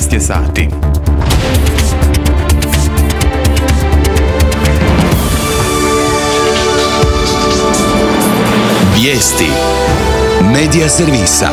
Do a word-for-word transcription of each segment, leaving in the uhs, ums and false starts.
jedanaest je sati. Vijesti Medija servisa.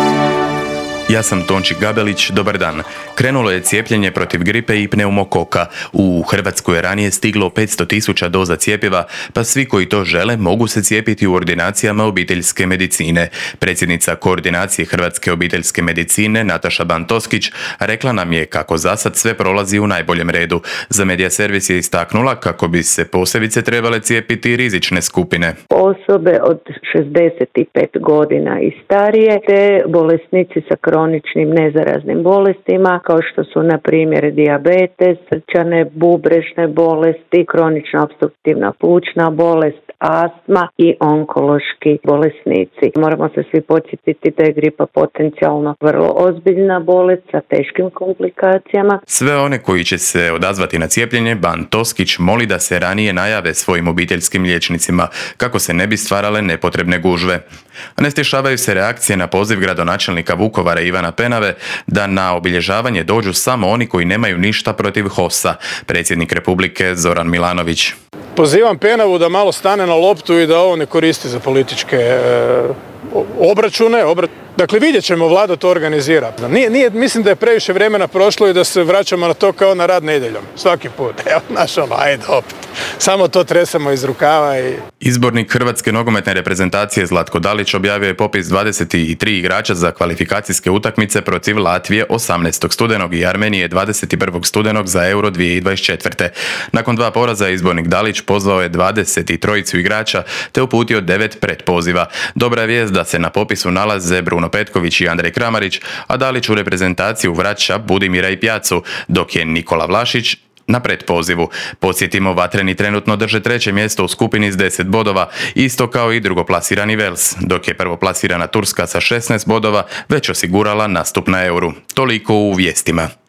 Ja sam Tonči Gabelić, dobar dan. Krenulo je cijepljenje protiv gripe i pneumokoka. U Hrvatsku je ranije stiglo petsto tisuća doza cjepiva, pa svi koji to žele mogu se cijepiti u ordinacijama obiteljske medicine. Predsjednica koordinacije Hrvatske obiteljske medicine Nataša Ban-Toskić rekla nam je kako zasad sve prolazi u najboljem redu. Za Medija servis je istaknula kako bi se posebice trebale cijepiti rizične skupine. Osobe od šezdeset pet godina i starije, te bolesnici sa kroničnim nezaraznim bolestima, kao što su na primjer dijabetes, srčane, bubrešne bolesti, kronična opstruktivna plućna bolest, astma i onkološki bolesnici. Moramo se svi podsjetiti da je gripa potencijalno vrlo ozbiljna bolest sa teškim komplikacijama. Sve one koji će se odazvati na cijepljenje, Ban-Toskić moli da se ranije najave svojim obiteljskim liječnicima, kako se ne bi stvarale nepotrebne gužve. A ne stješavaju se reakcije na poziv gradonačelnika Vukovara Ivana Penave da na obilježavanje dođu samo oni koji nemaju ništa protiv H O S-a. Predsjednik Republike Zoran Milanović. Pozivam Penavu da malo stane na loptu i da ovo ne koristi za političke e, obračune. Obra... Dakle, vidjet ćemo, vlada to organizira. Nije, nije, mislim da je previše vremena prošlo i da se vraćamo na to kao na rad nedjeljom. Svaki put. Evo, naš ono, ajde opet. Samo to tresamo iz rukava i... Izbornik Hrvatske nogometne reprezentacije Zlatko Dalić objavio je popis dvadeset tri igrača za kvalifikacijske utakmice protiv Latvije osamnaestog studenog i Armenije dvadeset prvog studenog za Euro dvije tisuće dvadeset četvrte. Nakon dva poraza izbornik Dalić pozvao je dvadeset trojicu igrača te uputio devet pretpoziva. Dobra je vijest da se na popisu nalaze Bruno Petković i Andrej Kramarić, a Dalić u reprezentaciju vraća Budimira i Pjacu, dok je Nikola Vlašić na pretpozivu. Podsjetimo, vatreni trenutno drže treće mjesto u skupini s deset bodova, isto kao i drugoplasirani Vels, dok je prvoplasirana Turska sa šesnaest bodova već osigurala nastup na Euru. Toliko u vijestima.